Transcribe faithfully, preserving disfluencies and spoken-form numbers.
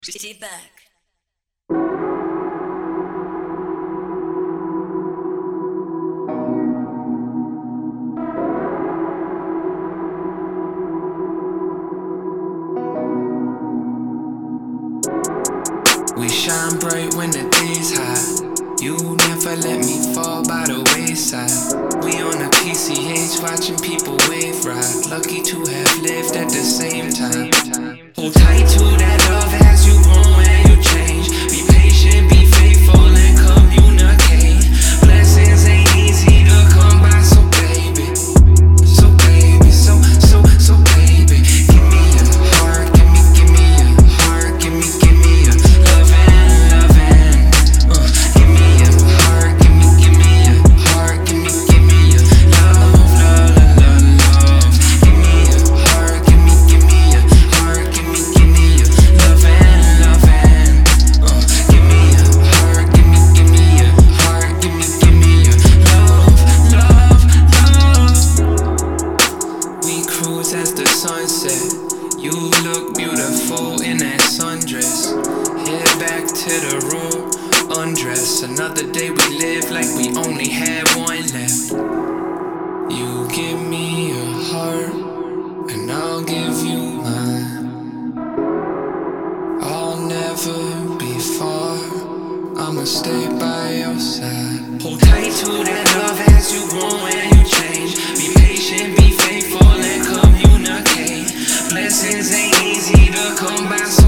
Sit back. We shine bright when the day's high. You never let me fall by the wayside. We on a P C H watching people wave ride. Lucky to have lived at the same time. Hold tight to that love as you grow and you change. Be patient, be faithful and communicate. Blessings ain't easy to come by, so baby, so baby, so, so, so baby. Give me a heart, give me, give me a heart, give me, give me a loving, loving. Uh, give me a heart, give me, give me a heart, give me, give me a love, love, love, love, love. Give me a heart, give me, give me a heart, give me, give me a loving, loving. Uh, give me a heart, give me, give me a heart, give me, give me a love, love, love. We cruise as the sun set. You look beautiful in that sundress. Head back to the room, undress. Another day we live like we only had one left. You give me a heart, and I'll give you mine. I'll never be far, I'ma stay by your side. Hold tight to that love as you grow and you change. Be patient, be faithful and communicate. Blessings ain't easy to come by, so